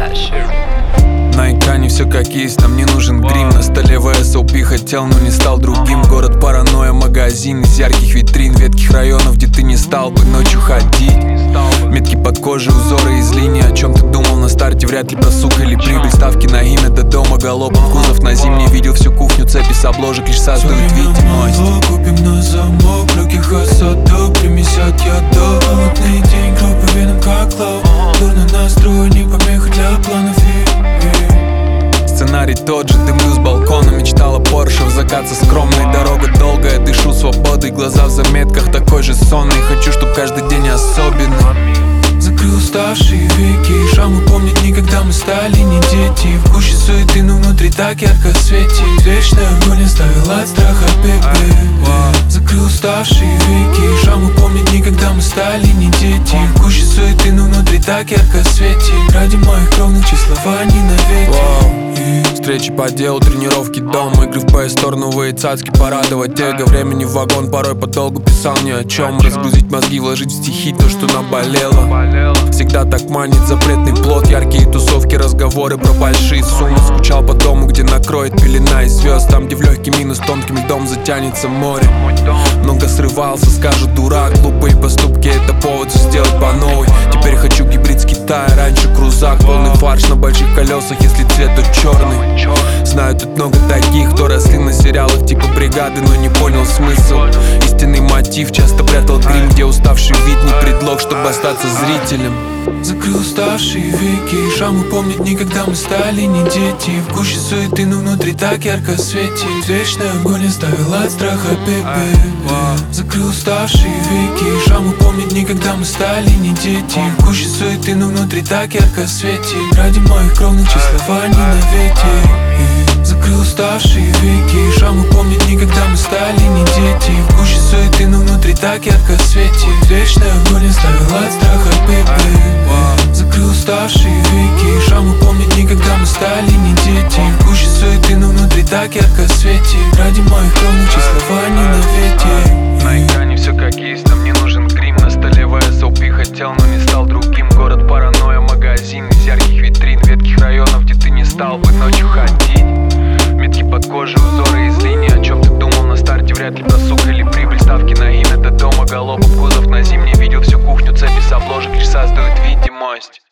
На экране все как есть, нам не нужен грим. На столе VSOP хотел, но не стал другим. Город паранойя, магазин из ярких витрин, ветких районов, где ты не стал бы ночью ходить. Метки под кожей, узоры из линии. О чем ты думал на старте, вряд ли просук или прибыль. Ставки на имя до дома, галопом кузов на зимний. Видел всю кухню, цепи с обложек лишь создают видимость. Купим на замок, легких осадок, примесят яда. Холодный день, группы веном как лав. Дурно настрой, не помеха для планов. Сценарий тот же, дымлю с балкона. Мечтала Порше, в закат со скромной. Дорога долгая, дышу свободой. Глаза в заметках, такой же сонный. Хочу, чтоб каждый день особенный. Закрыл уставшие веки, шрамы помнят не когда мы стали не дети. В гуще суеты, но внутри так ярко светит. Вечный огонь оставил от страха бэби. Закрыл уставшие веки, шрамы помнят не когда мы стали не дети. В гуще суеты, но внутри так ярко светит. Ради моих кровных числований навеки. Встречи по делу, тренировки дома, игры в PS-Store, новые цацки, порадовать эго. Времени в вагон, порой подолгу писал ни о чем. Разгрузить мозги, вложить в стихи то, что наболело. Всегда так манит запретный плод, яркие тусовки, разговоры про большие суммы. Скучал по дому, где накроет пелена из звезд. Там, где в легкий минус тонким льдом затянется море. Много срывался, скажут дурак. Глупые поступки, это повод все сделать по новой. Теперь хочу гибрид с Китая, раньше крузак. Полный фарш на больших колесах, если цвет, то черный. Знаю, тут много таких, кто росли на сериалах типа «Бригады», но не понял смысл. Истинный мотив часто прятал грим, где уставший вид не предлог, чтобы остаться зрителем. Закрыл уставшие веки, шрамы помнят не когда мы стали не дети. В гуще суеты, но внутри так ярко светит. Вечный огонь оставил от страха бэби. Закрыл уставшие веки, шрамы помнят не когда мы стали не дети. В гуще суеты, но внутри так ярко светит. Ради моих кровных числований навеки. Закрыл уставшие веки, шрамы помнят не когда мы стали не дети. В гуще суеты, но внутри так ярко светит. Вечный огонь оставил от страха бэби. Закрыл уставшие веки, шрамы помнят не когда мы стали не дети. В гуще суеты, но внутри так ярко светит. Ради моих кровных числований навеки. На экране все как есть, нам не нужен грим. На столе VSOP хотел, но не стал другим. Город паранойя, магазин из ярких витрин, ветких районов, где ты не стал бы ночью ходить. Метки под кожей, узоры из линии. О чем ты думал на старте, вряд ли просук или прибыль. Ставки на имя до дома, галопом кузов на зимний. Видел всю кухню, цепи с обложек лишь создают видимость.